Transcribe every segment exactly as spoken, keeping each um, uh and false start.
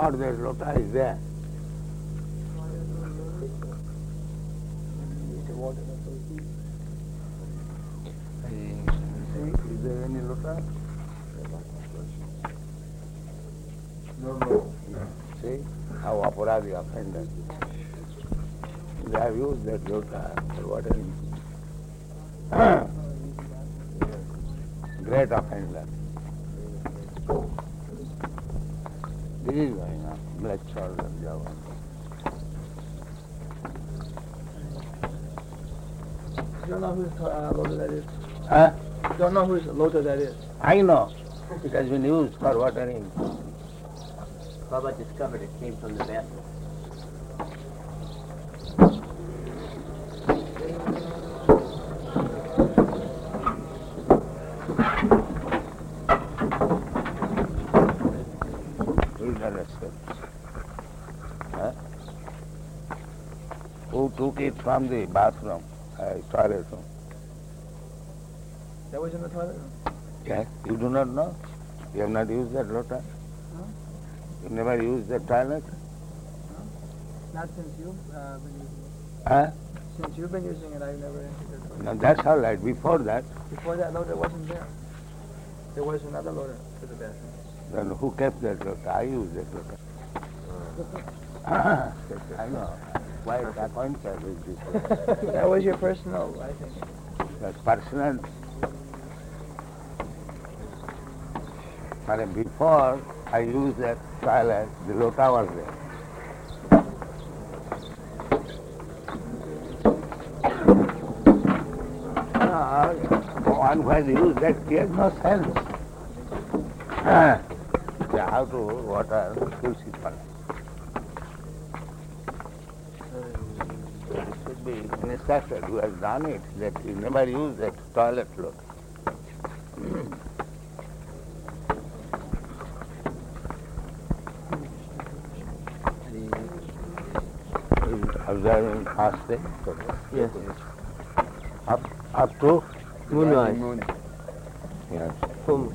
not there, Lota is there. Is there any Lota? No, no. See how aparadi offender. They have used that Lota for watering. Great offender. This is going on. Black shoulder, Java. You don't know whose uh, loader that is? Huh? You don't know whose loader that is? I know. It has been used for watering. Baba discovered it came from the bathroom. Huh? Who took it from the bathroom, uh, toilet room? That was in the toilet room? Yes, you do not know? You have not used that Lota? No. You never used that toilet? No. Not since you've uh, been using it. Huh? Since you've been using it, I've never entered the toilet. No, that's all right. Before that, Before that loader wasn't there. There was another loader for the bathroom. then who kept that Lota? I used that Lota. I know. Why acquainted with this? That was your personal, I think. That's personal. But before I used that toilet, the Lota was there. Uh, one who has used that, he has no sense. They have to water Tulsi Pala. It should be instructed who has done it, that he never used that toilet Lota. Observing fast day? Yes. Up, up to? Moonrise. Yes. Full.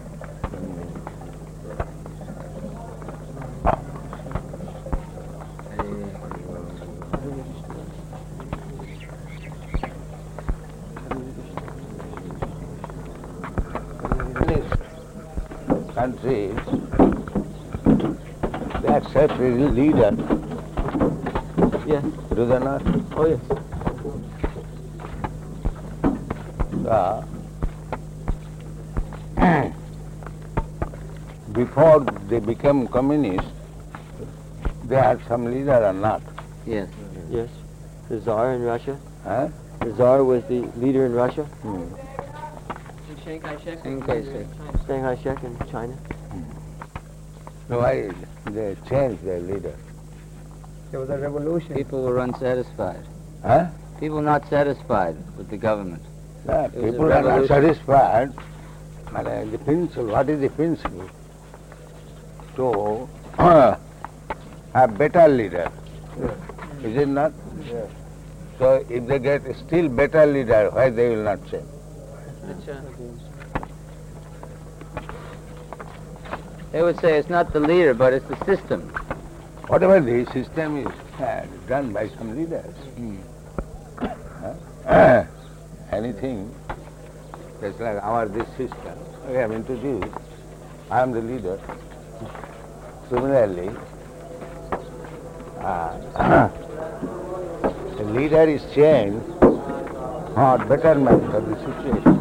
Countries, they accept a leader. Yes. Do they not? Oh, yes. So, before they became communist, they had some leader or not? Yes. Yes. The Tsar in Russia. Huh? The Tsar was the leader in Russia. Hmm. Chiang Kai-shek? Chiang Kai-shek. Chiang Kai-shek in China. So why they changed their leader? There was a revolution. People were unsatisfied. Huh? People not satisfied with the government. Yeah, It was a people are not revolution. satisfied. But uh, the principle, what is the principle? To uh, have better leader. Yeah. Is it not? Yeah. So if they get still better leader, why they will not change? They would say it's not the leader, but it's the system. Whatever the system is uh, done by some leaders. Hmm. Huh? Anything, just like our this system, we have introduced, I am the leader. Similarly, uh, the leader is changed for betterment of the situation.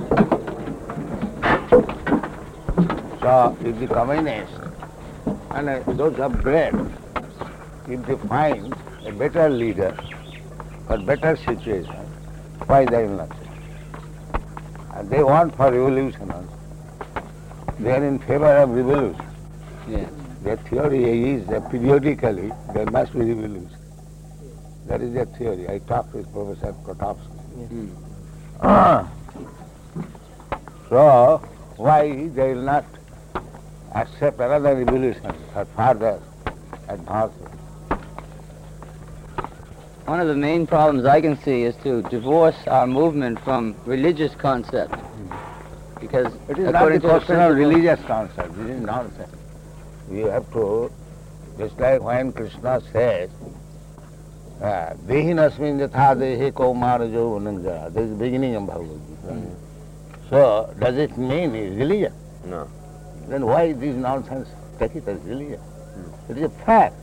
So if the communists and uh, those of bread, if they find a better leader for better situation, why they will not change? And they want for revolution also. They are in favor of revolution. Yes. Their theory is that periodically there must be revolution. That is their theory. I talked with Professor Kotowski. Hmm. Ah. So, why they will not accept another revolution for further advancement? One of the main problems I can see is to divorce our movement from religious concept. Because It is not the according to the question of principle- religious concept. This is nonsense. We have to Just like when Krishna says, Dehinasmin yatha dehe kaumara jovananja. This is the beginning of Bhagavad Gita. Mm. So, does it mean it's religion? No. Then why this nonsense? Take it as religion. Mm. It is a fact.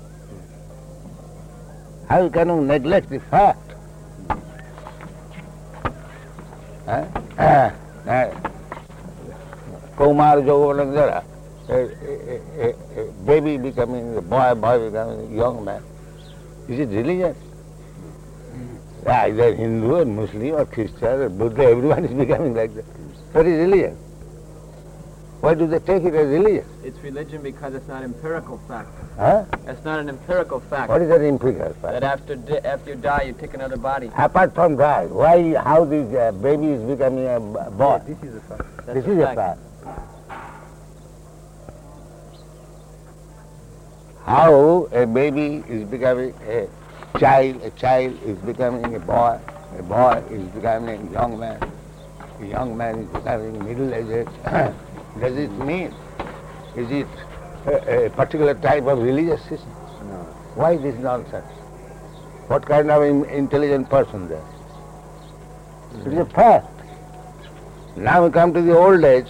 How can you neglect the fact? Kaumara jovananja. A, a, a, a baby becoming a boy, boy becoming a young man. Is it religion? Mm. Either Hindu or Muslim or Christian or Buddha, everyone is becoming like that. What is religion? Why do they take it as religion? It's religion because it's not empirical fact. Huh? It's not an empirical fact. What is that empirical fact? That after di after you die, you take another body. Apart from that, why, how this uh, baby is becoming a boy? Yeah, this is a fact. That's This a is fact. a fact. How a baby is becoming a child, a child is becoming a boy, a boy is becoming a young man, a young man is becoming middle-aged. Does it mean, is it a, a particular type of religious system? No. Why this nonsense? What kind of in, intelligent person there? Mm-hmm. It is a fact. Now we come to the old age.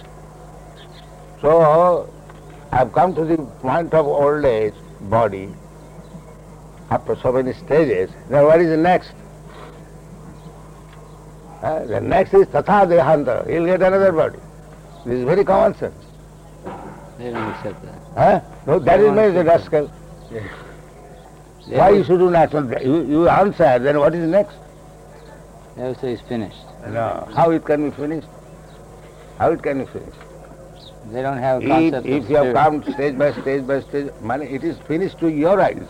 So, I've come to the point of old age, body, after so many stages. Now what is the next? Uh, the next is tatha dehanta. He'll get another body. This is very common sense. They don't accept that. Huh? No, that They is my don't rascal. They Why would- you should do natural? You, you answer, then what is next? They would say it's finished. No. How it can be finished? How it can be finished? They don't have a If, concept if of you have spirit. come stage by stage by stage, man, it is finished to your eyes.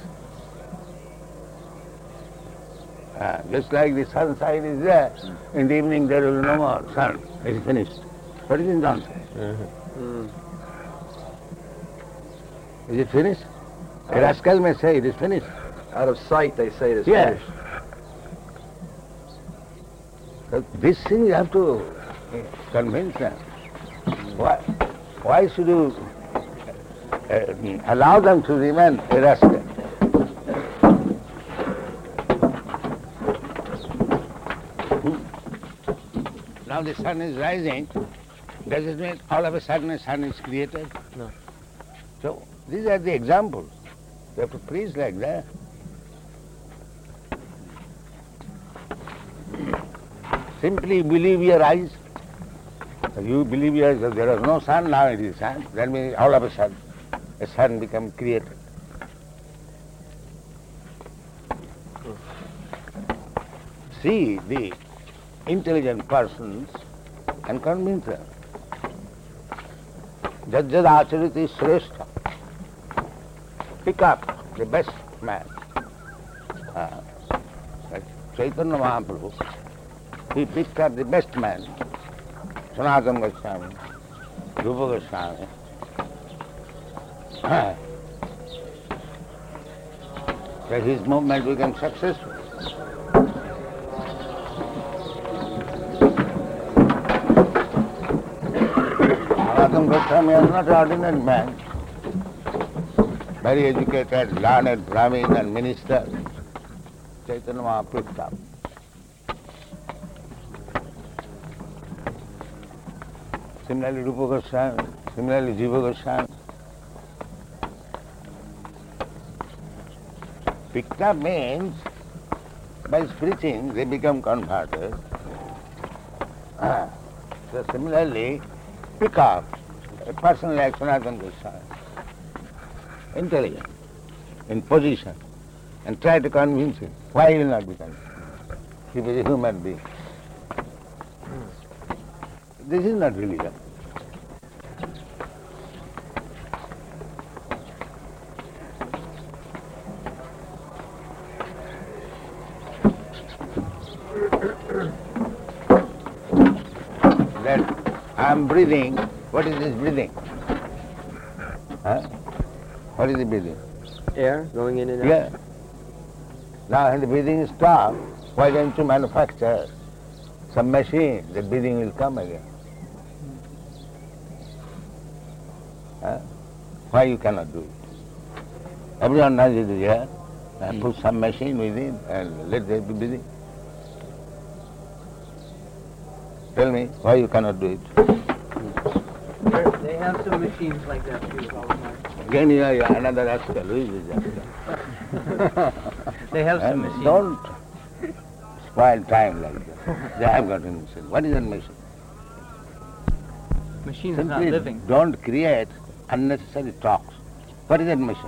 Ah, just like the sunshine is there, in the evening there will be no more sun. It is finished. What is nonsense? Mm. Is it finished? A rascal may say it is finished. Out of sight, they say it is Yes. finished. So this thing you have to convince them. Why, why should you uh, allow them to remain a rascal? Now the sun is rising. Does it mean all of a sudden a sun is created? No. So these are the examples. You have to preach like that. Simply believe your eyes. You believe your eyes that there is no sun, now it is sun. That means all of a sudden a sun becomes created. See the intelligent persons and convince them. Jad jad achariti shrestha. Pick up the best man. Uh, like Chaitanya Mahaprabhu, he picked up the best man. Sanatana Goswami, Rupa Goswami. Uh, that his movement became successful. Sanatana Goswami is not an ordinary man. Very educated, learned Brahmin and minister. Chaitanya Mahaprabhu picked up. Similarly, Rupa Goswami, similarly, Jiva Goswami. Picked up means, by preaching, they become converted. Ah. So similarly, pick up a person like Sanatana Goswami, intelligent, in position, and try to convince him. Why he will not be convinced? He is a human being. This is not religion. That I am breathing. What is this breathing? Huh? What is the breathing? Air going in and out. Yeah. Now when the breathing is stopped, why don't you manufacture some machine, the breathing will come again? Huh? Why you cannot do it? Everyone knows it is here. And put some machine within and let them be busy. Tell me why you cannot do it. They have some machines like that too, all the time. Again you are another rascal. Who is this rascal? They have some And machines. don't spoil time like that. They have got a machine. What is that machine? Machine is not Simply living. don't create unnecessary talks. What is that machine?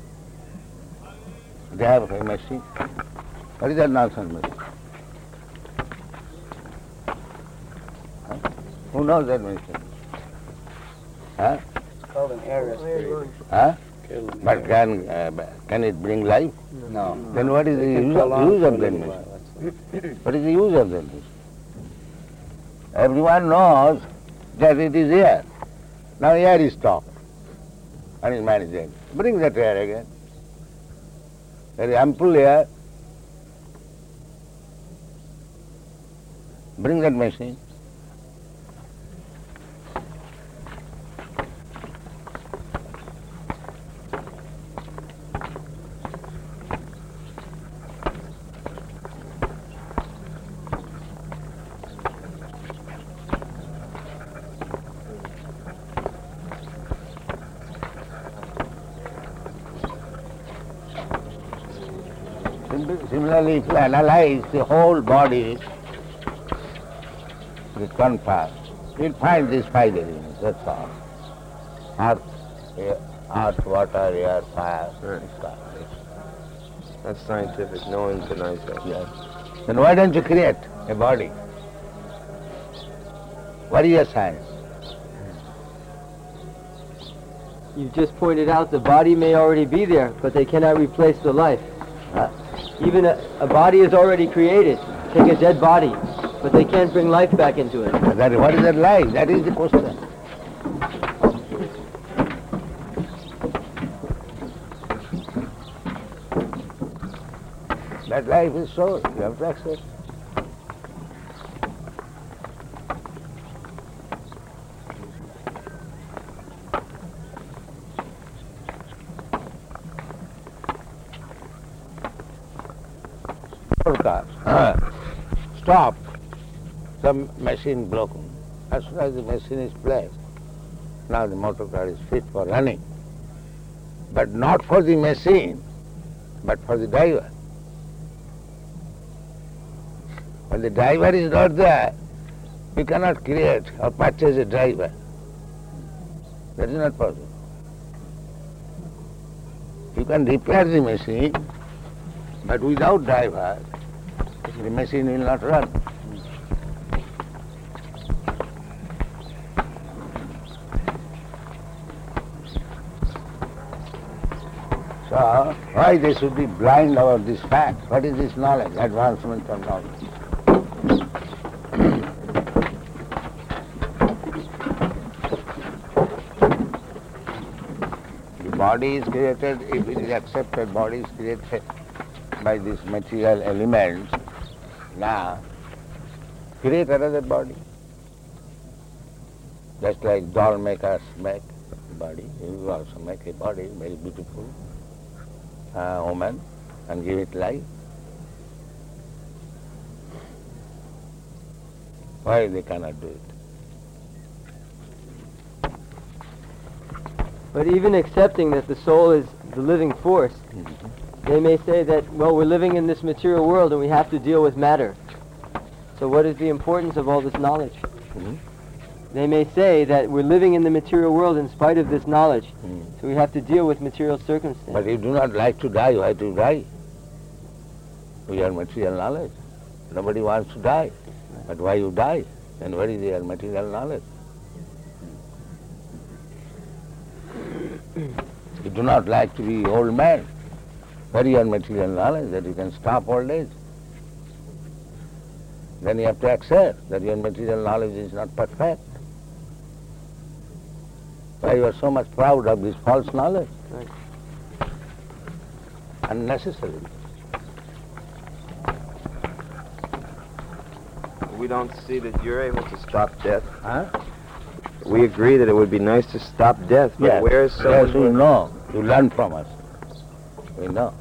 They have a machine. What is that nonsense machine? Huh? Who knows that machine? Huh? It's called an air respirator. Huh? But can uh, can it bring life? No. Then what is the use of, use of that machine? What is the use of that machine? Everyone knows that it is here. Now air is stopped. And is managing. Bring that air again. There is ample air. Bring that machine. Similarly, if you analyze the whole body, the confab, you'll find these five elements, that's all. Earth, air, earth, water, air, fire, sky. That's scientific. No one denies that. Yes. Then why don't you create a body? What is your science? You've just pointed out the body may already be there, but they cannot replace the life. Huh? Even a, a body is already created. Take a dead body, but they can't bring life back into it. That, what is that life? That is the question. That life is so, you have to accept. Car. Stop. Some machine broken. As soon as the machine is placed, now the motor car is fit for running. But not for the machine, but for the driver. When the driver is not there, you cannot create or purchase a driver. That is not possible. You can repair the machine, but without driver, the machine will not run. So, why they should be blind about this fact? What is this knowledge, advancement of knowledge? The body is created, if it is accepted, body is created by these material elements. Now, create another body. Just like doll makers make a body, you also make a body, very beautiful uh, woman, and give it life. Why they cannot do it? But even accepting that the soul is the living force, Mm-hmm. they may say that, well, we're living in this material world and we have to deal with matter. So what is the importance of all this knowledge? Mm-hmm. They may say that we're living in the material world in spite of this knowledge. Mm. So we have to deal with material circumstances. But you do not like to die, why to die? We have material knowledge. Nobody wants to die. But why you die? And what is your material knowledge? You do not like to be old man. What is your material knowledge? That you can stop old age. Then you have to accept that your material knowledge is not perfect. Why you are so much proud of this false knowledge? Right. Unnecessary. We don't see that you're able to stop death. Huh? We agree that it would be nice to stop death, but Yes. where is someone Yes, you know, you learn from us. We know.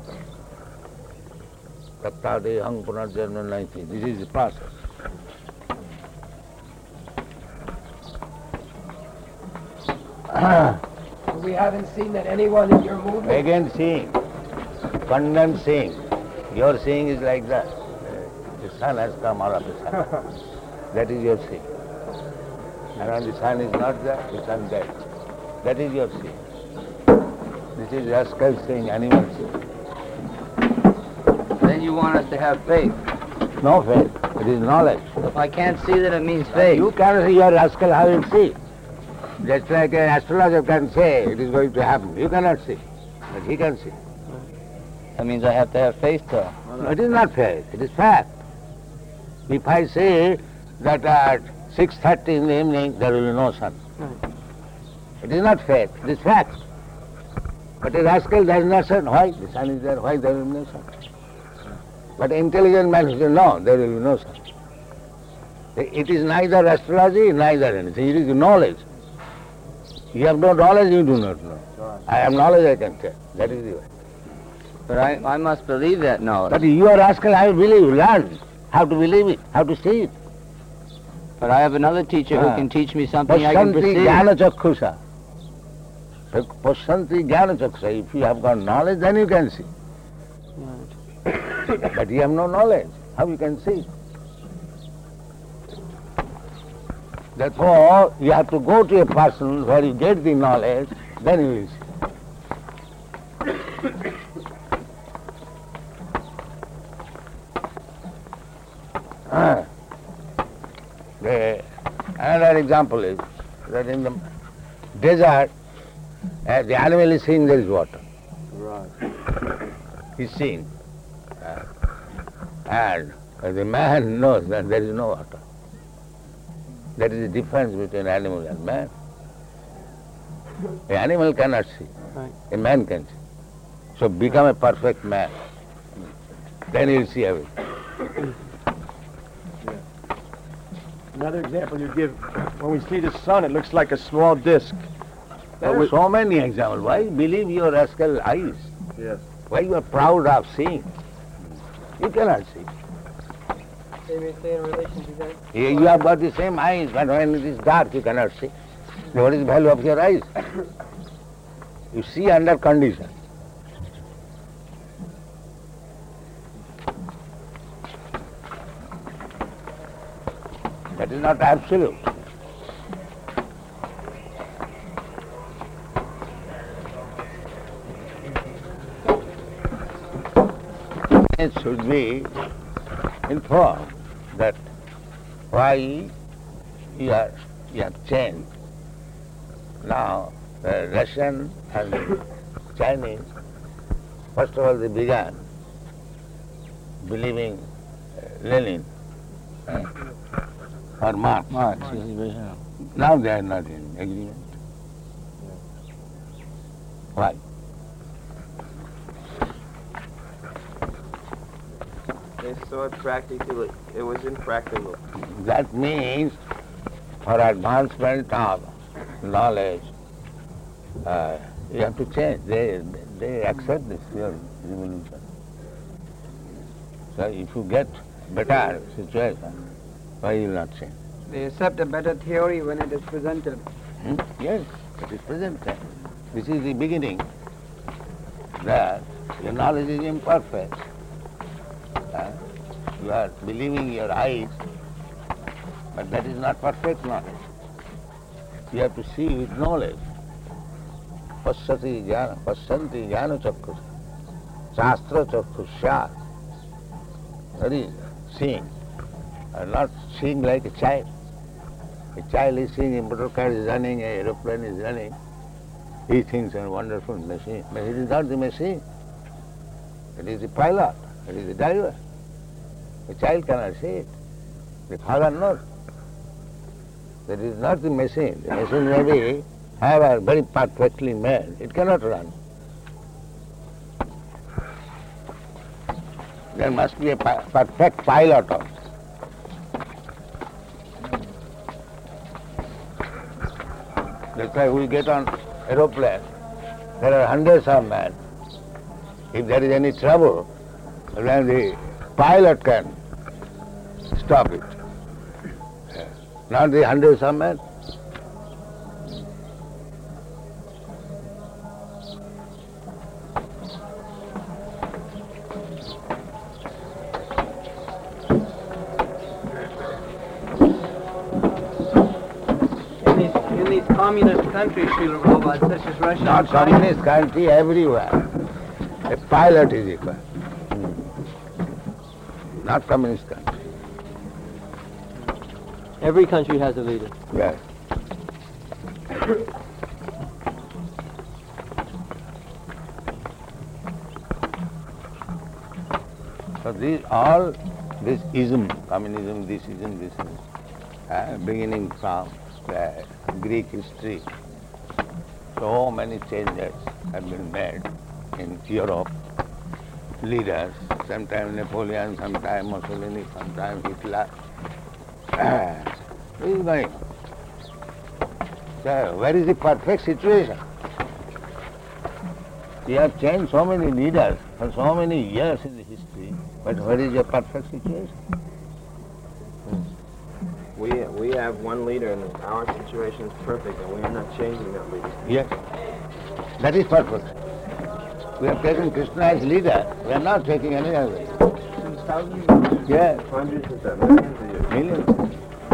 Tattade hang punarjanma naiti. This is the process. We haven't seen that anyone in your movement. Again seeing, condemned seeing. Your seeing is like that. The sun has come out of the sun. That is your seeing. And when the sun is not there, the sun dead. That is your seeing. This is rascal seeing, animal seeing. Then you want us to have faith. No faith. It is knowledge. If I can't see that, it means faith. You cannot see your rascal how you see. Just like an astrologer can say it is going to happen. You cannot see. But he can see. That means I have to have faith, though. No, it is not faith. It is fact. If I say that at six thirty in the evening there will be no sun. It is not faith. It is fact. But a rascal there is no sun. Why? The sun is there. Why there will be no sun? But intelligent man says, no, there will be no sun. It is neither astrology, neither anything. It is knowledge. You have no knowledge, you do not know. I have knowledge, I can tell. That is the way. But I, I must believe that knowledge. But you are rascal, I believe. Learn how to believe it, how to see it. But I have another teacher Ah. who can teach me something I can Pasyanti perceive. jnana chakshusa. Pasyanti jnana chakshusa. If you have got knowledge, then you can see. But you have no knowledge. How you can see? Therefore, you have to go to a person where you get the knowledge, then you will see. Ah. The, another example is that in the desert, uh, the animal is seeing there is water. Right. He's seeing. Uh, and uh, the man knows that there is no water. That is the difference between animal and man. The animal cannot see. Right. A man can see. So become a perfect man. Then you'll see everything. Another example you give, when we see the sun, it looks like a small disc. There are so many examples. Why believe your rascal eyes? Yes. Why you are proud of seeing? You cannot see. They may say in relation to that. You you have got the same eyes, but when it is dark, you cannot see. So what is the value of your eyes? You see under condition. That is not absolute. It should be informed that why you are you have changed. Now the Russian and the Chinese, first of all they began believing uh, Lenin uh, or Marx. Marx, Now they are not in agreement. Why? They saw it practically. It was impractical. That means for advancement of knowledge, uh, you have to change. They, they accept this your revolution. So if you get better situation, why you will not change? They accept a better theory when it is presented. Hmm? Yes, it is presented. This is the beginning that your knowledge is imperfect. Uh, you are believing your eyes, but that is not perfect knowledge. You have to see with knowledge. Pasyati jnana, pasyanti jnana chakkhus, shastra chakkhusya. That is seeing, and not seeing like a child. A child is seeing a motor car is running, an aeroplane is running. He thinks a wonderful machine, but it is not the machine. It is the pilot, it is the driver. The child cannot see it. The father knows. That is not the machine. The machine may be, however, very perfectly made. It cannot run. There must be a pi- perfect pilot also. That's why we get on aeroplane. There are hundreds of men. If there is any trouble, then the pilot can stop it. Not the hundreds of men. In these, in these communist countries, Srila Prabhupada, such as Russia Not and China, communist country, everywhere. A pilot is equal. Not communist country. Every country has a leader. Yes. So these all this ism, communism, this ism, this ism, uh, beginning from the Greek history, so many changes have been made in Europe. Leaders, sometimes Napoleon, sometimes Mussolini, sometimes Hitler. This is going on. So where is the perfect situation? We have changed so many leaders for so many years in the history, but where is your perfect situation? We we have one leader, and our situation is perfect, and we are not changing that leader. Yes, that is perfect. We have taken Krishna as leader. We are not taking any other. since thousands of years. Yes, Hundreds of them, millions of years. millions.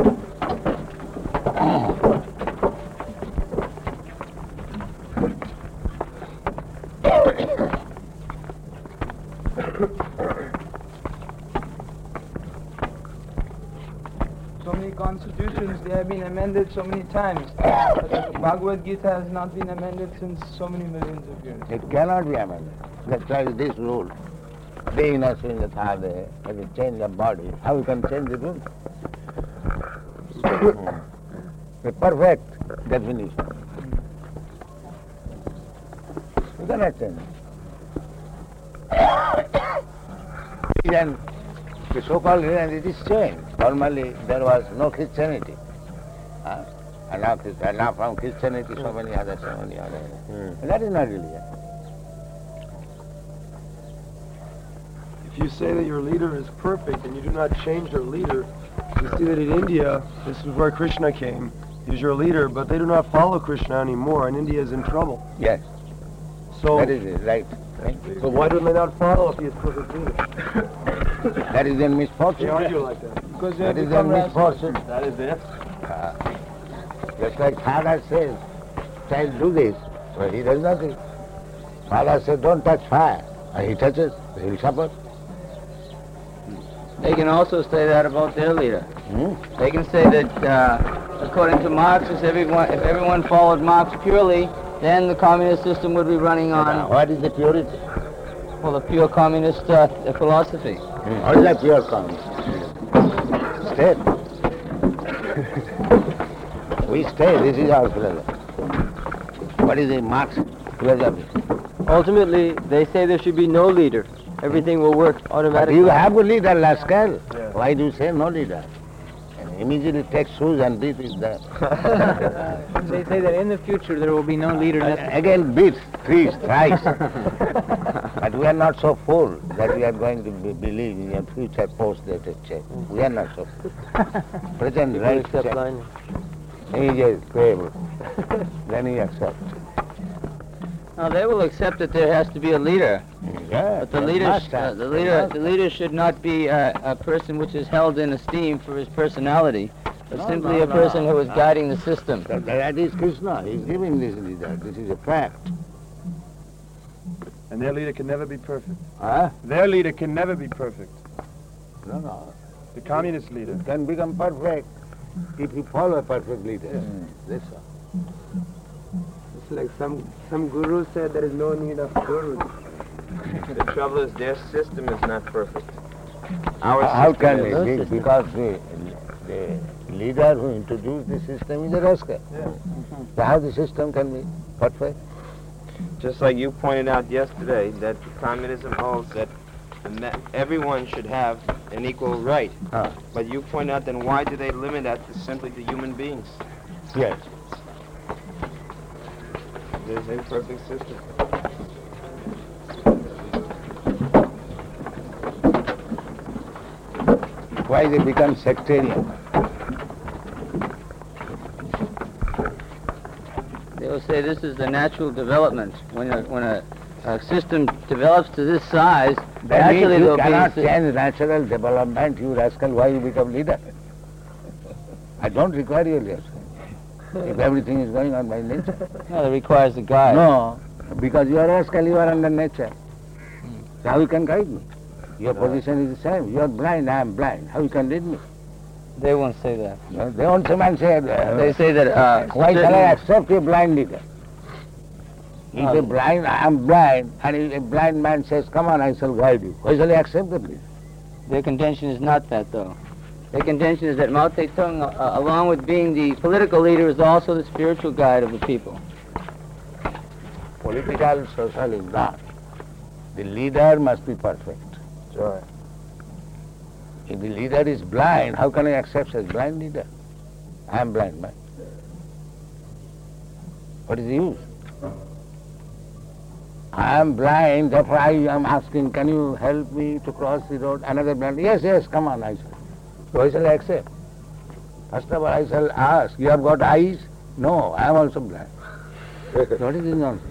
So many constitutions, they have been amended so many times. But the Bhagavad Gita has not been amended since so many millions of years. It cannot be amended. That's why this rule. Dehina sunyatade, when you change the body, how you can change the rule? The perfect definition. You cannot change it. Then the so-called religion, it is changed. Normally there was no Christianity. Huh? And now, Christ- and now from Christianity so many other, so many other. Hmm. That is not religion. If you say that your leader is perfect and you do not change your leader, you see that in India, this is where Krishna came. He's your leader, but they do not follow Krishna anymore, and India is in trouble. Yes, So, that is it, right. right. so why do they not follow if he is perfect leader? That is their They misfortune. argue like that. Because they That have is their become rational. misfortune. That is it. Uh, just like father says, child do this, but he does nothing. Father says, don't touch fire. And he touches, he will suffer. They can also say that about their leader. Hmm? They can say that, uh, according to Marx, if everyone, if everyone followed Marx purely, then the communist system would be running Now, on, what is the purity? well, the pure communist uh, philosophy. Hmm. What is that pure communist? State. We stay, this is our philosophy. What is the Marx philosophy? Ultimately, they say there should be no leader. Everything will work But automatically. you have a leader, Lascal. Yeah. Why do you say no leader? And immediately take shoes and beat with them. They say that in the future there will be no leader necessary. Again beat three thrice. But we are not so full that we are going to be believe in a future post-dated check. We are not so full. Present People right accept check. blindly. He is payable. Then he accepts. Now, they will accept that there has to be a leader, Yeah, but the they leader, must uh, have. the They leader, must the have. leader should not be uh, a person which is held in esteem for his personality, but No, simply no, a person no, who is no. guiding the system. So that is Krishna. He is giving this leader. This is a fact. And their leader can never be perfect. Huh? Their leader can never be perfect. No, no. The communist leader. It can become perfect if you follow a perfect leader. That's all. It's like some, some guru said there is no need of gurus. The trouble is their system is not perfect. Our How system can is. it no be? system. Because the, the leader who introduced the system is a rascal. So how the system can be perfect? Just like you pointed out yesterday, that communism holds that the ma- everyone should have an equal right. Huh. But you point out, then why do they limit that to simply to human beings? Yes. There's a perfect system. why they become sectarian. They will say this is the natural development. When a, when a, a system develops to this size, That means naturally you there'll cannot be... change natural development, you rascal, why you become leader? I don't require your leadership. If everything is going on by nature. No, it requires a guide. No, because you are rascal, you are under nature. So how you can guide me? Your position is the same. You are blind, I am blind. How you can lead me? They won't say that. No, they won't come and say, uh, They say that... Uh, why shall I certain- accept a blind leader? If No. a blind, I am blind, and if a blind man says, come on, I shall guide you. Why shall I accept the leader? Their contention is not that, though. Their contention is that Mao Zedong, uh, along with being the political leader, is also the spiritual guide of the people. Political, social is not. The leader must be perfect. Right. If the leader is blind, how can I accept such blind leader? I am blind man. What is the use? I am blind, therefore I am asking, can you help me to cross the road? Another blind, yes, yes, come on, I shall. So I shall accept. First of all, I shall ask, you have got eyes? No, I am also blind. What is this nonsense?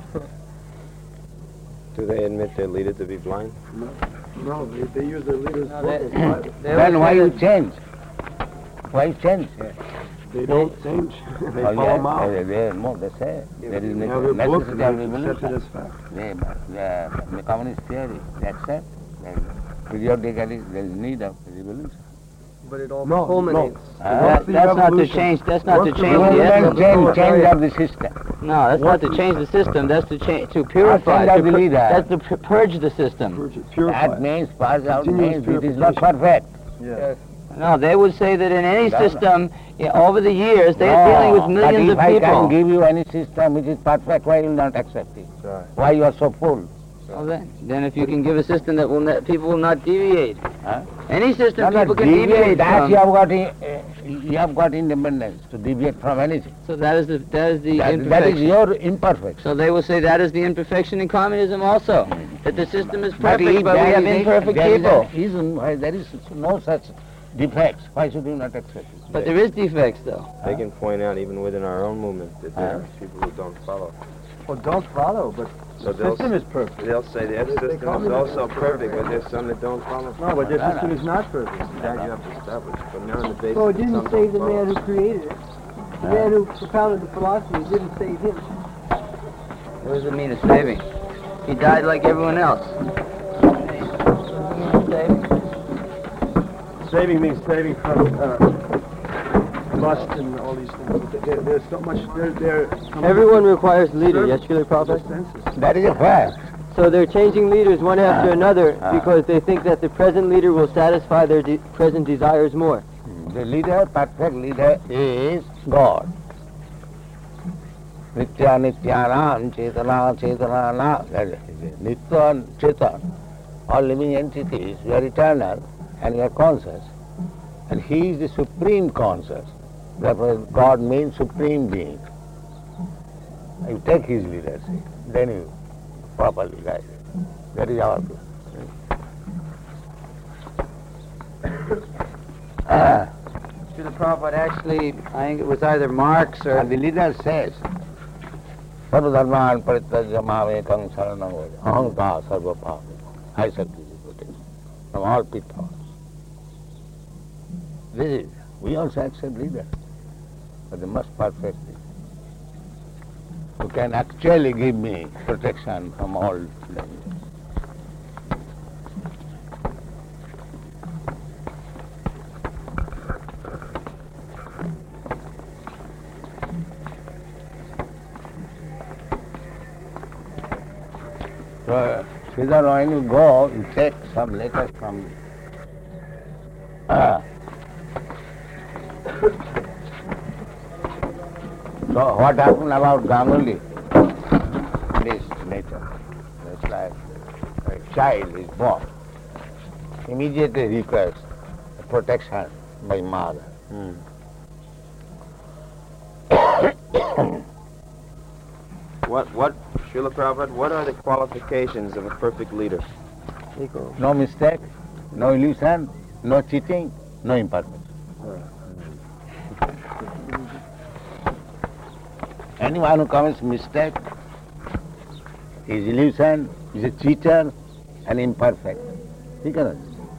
Do they admit their leader to be blind? No, they, they use their leader's No, book they- as Bible. They Then will why say you that- change? Why change? They don't change. They Oh, follow yeah, Mao. they, they, no, they say there is They ne- have their book necessity and of they accept it revolution. as fact. They, the, the communist theory, they accept. There is periodically there is need of revolution. But it all No, culminates. Huh? That, the that's not to revolution? change. That's not to What's the change the revolution? essence. Change, change of the system. No, that's not to change the system. That's to change, to purify. change To of the pur- leader. that's to pu- purge the system. Purge it, purify That it. means pass out Continuous means it is not perfect. Yeah. No, they would say that in any No, no. system, yeah, over the years, they're dealing with but millions if of I people. can give you any system which is perfect, why you will not accept it? Right. Why you are so full? Well, then, then if you can give a system that will not, people will not deviate. Huh? Any system No, no, people can deviate, deviate that from. you have got, i- uh, you have got independence to deviate from anything. So that is the that is the That, that imperfection. is your imperfection. So they will say that is the imperfection in communism also. That the system is But perfect, if but we there have is a- imperfect there is people. a reason why there is no such defects. Why should you not accept it? But there is defects, though. They can point out even within our own movement that there Huh? are people who don't follow. Well, don't follow, but So the they'll, system is perfect. they'll say their They- they system call is me also that. perfect, but there's some that don't follow. No, but their No, no. system is not perfect. That you have to establish. But now on the basis So it that didn't some say don't the follow. man who created it. The man who propounded the philosophy it didn't save him. What does it mean to saving? He died like everyone else. Saving? Saving means saving from uh, lust and all these things. There, there's so much. There, there. Everyone requires leader, yes, Srila Prabhupada? Senses. That is a fact. So they're changing leaders one after Ah. another Ah. because they think that the present leader will satisfy their de- present desires more. The leader, perfect leader, is God. Nitya Nityanam Chetana Chetanana. That is it. Nitya and Chetan. All living entities, you are eternal and you are conscious. And He is the supreme conscious. Therefore God means supreme being. You take His leadership, then you properly guide it. That is our view. Srila Prabhupada actually, I think it was either Marx or... And the leader says, Sarva dharman parityajya mamekam saranam vaja. Ahankar sarva bhava. I shall give you protection from all pitfalls. This is, we also accept leaders, but they must perfect it. Who can actually give me protection from all dangers. So, Sridhar, when you go, you take some letters from uh, So what happened about Ganguly? This nature. It's like a child is born. Immediately requires protection by mother. What, what, Srila Prabhupada, what are the qualifications of a perfect leader? No mistake, no illusion, no cheating, no imperfection. Anyone who commits mistake is illusion, is a cheater and imperfect. He cannot.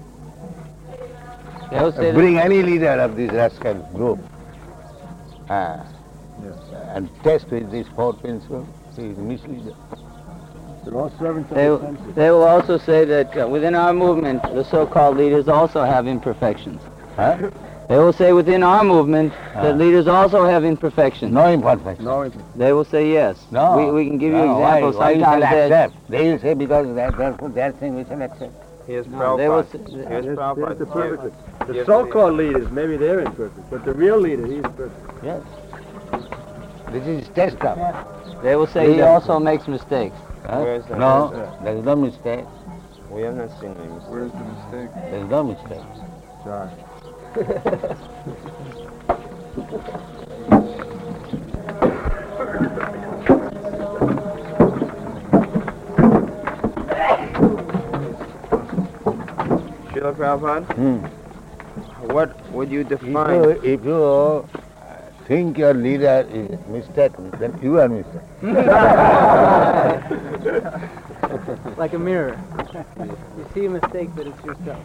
They will say Bring any leader of this rascal group uh, and test with these four principles, he is misleader. They're all servants of They, the senses. they will also say that uh, within our movement, the so-called leaders also have imperfections. Huh? They will say within our movement Ah. that leaders also have imperfections. No imperfection. No imperfection. They will say yes. No. We, we can give you No, examples. Why, why you shall Sometimes they, accept? They will say because that, therefore their thing we shall accept. Here's No, they will Prabhupada. say- Here's There's, there's Prabhupada. the perfect. The Give- so-called leaders, maybe they're imperfect, but the real leader, he's perfect. Yes. This is test of. they will say he Leader. also makes mistakes. Huh? Where is that? No, Where is there is no mistake. We have not seen any mistake. Where's the mistake? There is no mistake. Srila Prabhupada, Hmm. what would you If define? you, if you uh, think your leader is mistaken, then you are mistaken. Like a mirror. You see a mistake, but it's yourself.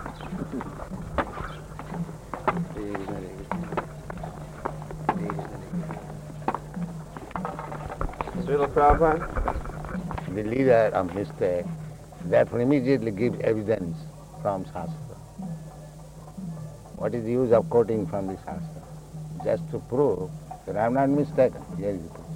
Srila Prabhupada, The leader of mistake, therefore immediately give evidence from Shastra. What is the use of quoting from the Shastra? Just to prove that I am not mistaken. Here is the proof.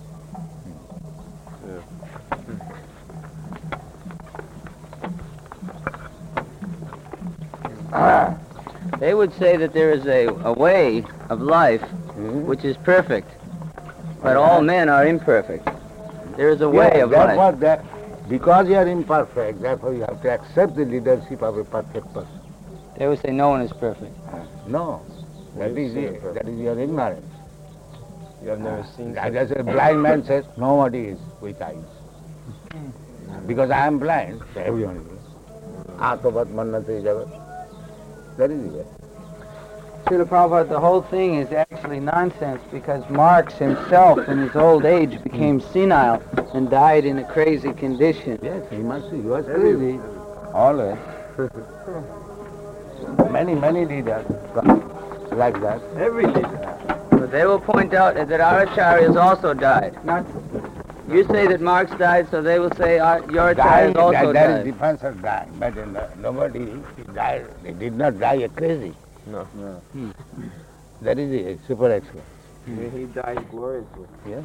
They would say that there is a, a way of life Hmm? which is perfect, but all men are imperfect. There is a way Yeah, of therefore life. that, because you are imperfect, therefore you have to accept the leadership of a perfect person. They would say no one is perfect. No, that You've is, seen it. perfect. That is your ignorance. you have never seen As a blind man says, nobody is with eyes. Because I am blind, so everyone is blind. Atavat mannate jagat. That is it. Srila Prabhupada, the whole thing is actually nonsense because Marx himself in his old age became senile and died in a crazy condition. Yes, he must be. He was crazy. Always. many, many leaders like that. Every leader. But they will point out that our acharyas also died. Nonsense. You say that Marx died, so they will say our, your Dying, acharyas also that, that is died. difference of dying. But uh, nobody he died. They did not die a crazy. No. no. That is it. Super excellent. He died gloriously. Yeah.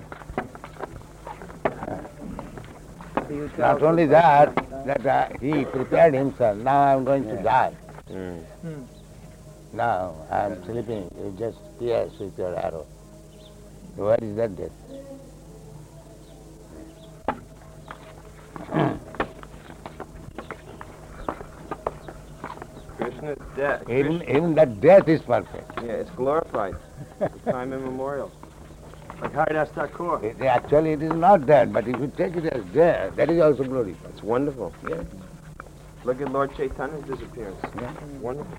Not only that, that uh, he prepared himself. Now I am going to die. Mm. Now I am sleeping. You just pierce with your arrow. Where is that death? Krishna's death. Even, even that death is perfect. Yeah, it's glorified. Time immemorial. Like Haridas Thakur. It, actually, it is not dead, but if you take it as death, that is also glorified. It's wonderful. Yeah. Look at Lord Chaitanya's disappearance. Yeah. Wonderful.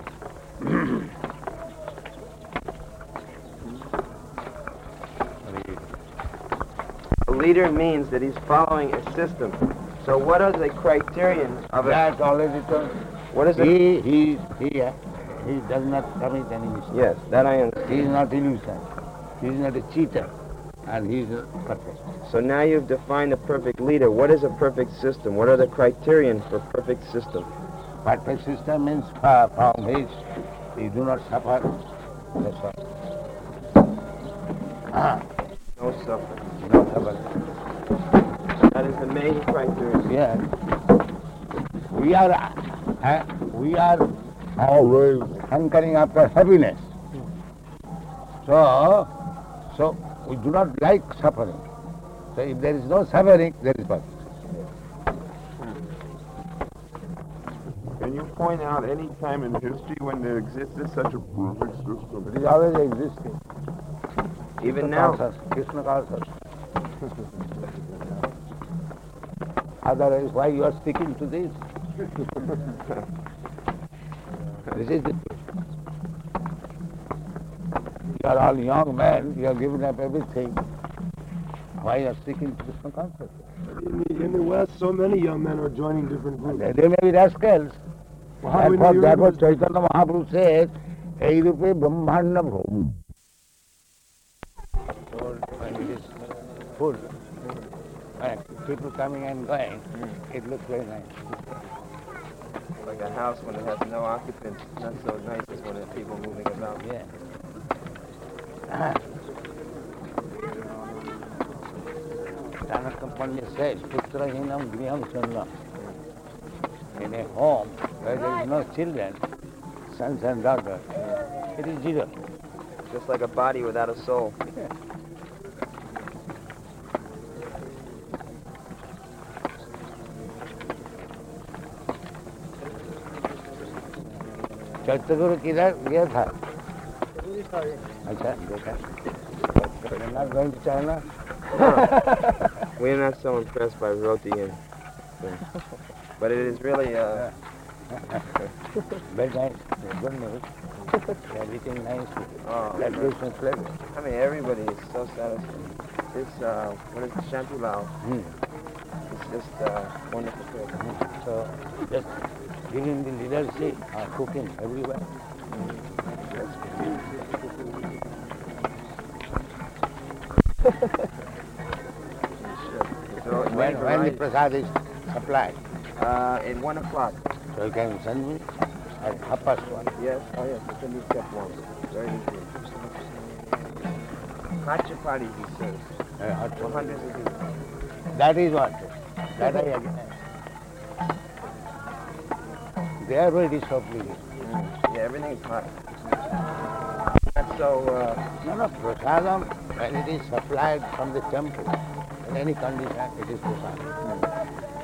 A leader means that he's following a system. So what is the criterion of it? That already told. What is it? He, he, he, uh, he does not commit any mistake. Yes, that I understand. He is not illusion. He is not a cheater. And he is uh, perfect. So now you've defined a perfect leader. What is a perfect system? What are the criterion for perfect system? Perfect system means uh, from which you do not suffer. That's all. Ah, No suffering. no suffering. That is the main criterion. Yeah. We are, uh, we are always hankering after happiness. So, so we do not like suffering. So if there is no suffering, there is perfect. Can you point out any time in history when there existed such a perfect system? It is always existing. Even Krishna now. calls us. Krishna calls us. Otherwise, why you are sticking to this? This is the truth. You are all young men, you have given up everything. Why are you sticking to Krishna consciousness? In the, in the West, so many young men are joining different groups. They, they may be rascals. Well, how do we know That you're what, that in what those- Chaitanya Mahaprabhu said, Ei rupe brahmanda bhom. When it is full, and people coming and going, it looks very nice. Like a house when it has no occupants, not so nice as when there's people moving about. Yeah. Chanakya said, Putrahinam griham sannam. In a home where there is no children, sons and daughters, it is zero. Just like a body without a soul. चैत्यगुरु किधर गया था? अच्छा देखा. You're not going to China? We're not so impressed by roti and things. But it is really, uh, Very nice. Good news. Everything nice. oh, That gives me pleasure. I mean, everybody is so satisfied. This, uh, what is it, Shantulal? Hmm. It's just uh, wonderful food. So just giving the leadership, uh, cooking everywhere. So it When, many when the varieties. prasad is supplied, Uh, at one o'clock. so you can send me at half past one. Yes, oh yes, it can be kept warm. Very easy. Hot chapati, he says. Uh, hot one one. hundred rupees. That is what. That I agree. They are very pleasing. Mm. Yeah, everything is hot. Not so, uh, No, no, prasadam, when it is supplied from the temple, in any condition, it is prasadam.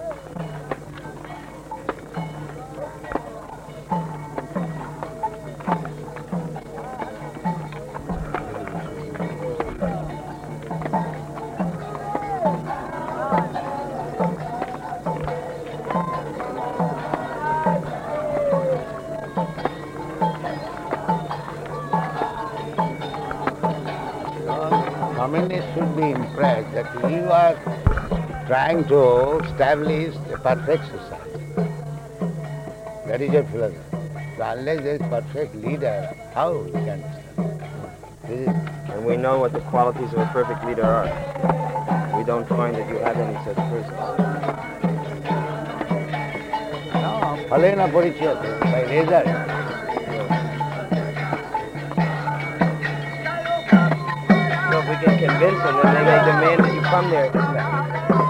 Communists should be impressed that you are trying to establish a perfect society. That is your philosophy. So unless there is perfect leader, how you can establish? This is, and we know what the qualities of a perfect leader are. We don't find that you have any such person. no, phalena parichayate, by result. So if we can convince them, then they may demand that you come there.